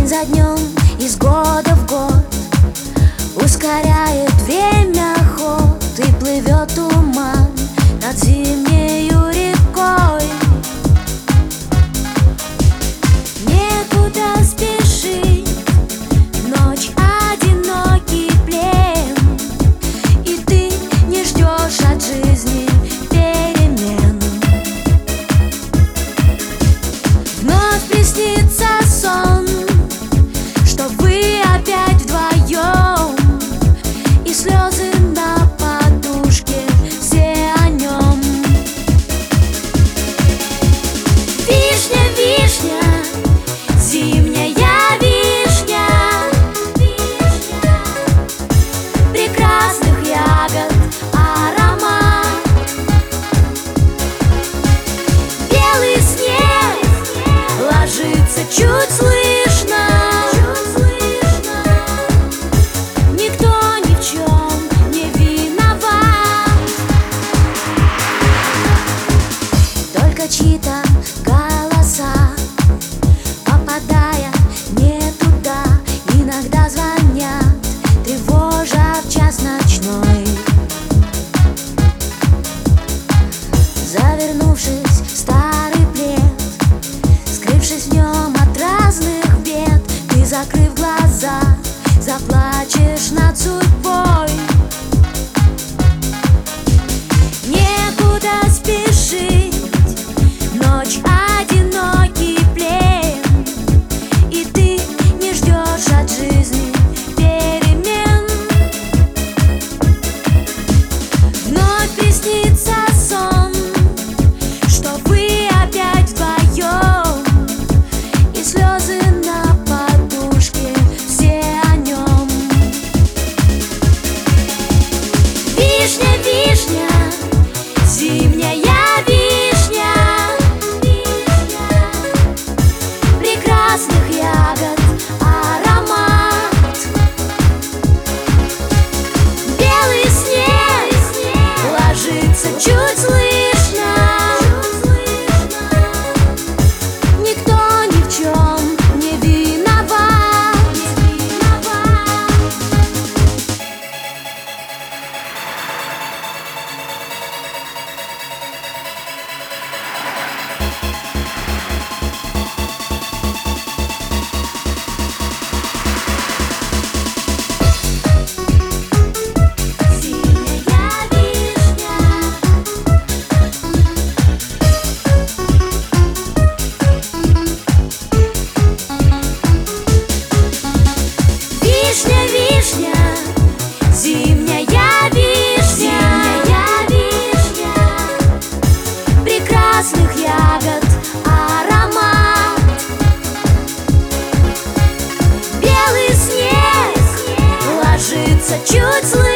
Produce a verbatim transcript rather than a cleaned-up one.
за днем, из года в год ускоряет время ход, и плывет туман над зимнею рекой. Некуда спешить, ночь одинокий плен, и ты не ждешь от жизни перемен. Вновь приснится сон, что вы опять вдвоем, и слезы на подушке, все о нем. Вишня, вишня, зимняя вишня, прекрасных ягод аромат. Белый снег ложится чуть слышно, никто ни в чем не виноват, только чьи-то голоса, попадая не туда, иногда звонят, тревожа в час ночной. Завернувшись в старый плед, скрывшись в нем от разных бед, ты, закрыв глаза, заплачешь над судьбой. Некуда спешить, ночь одинокий плен, и ты не ждешь от жизни перемен. Вновь приснится сон, что вы опять вдвоем, и слезы на подушке, все о нем. Вишня, вишня, зимняя вишня, прекрасных ягод аромат. Белый снег ложится чуть слышно, никто ни в чем не виноват. Вишня, вишня, зимняя вишня, прекрасных ягод аромат. Белый снег ложится чуть слышно,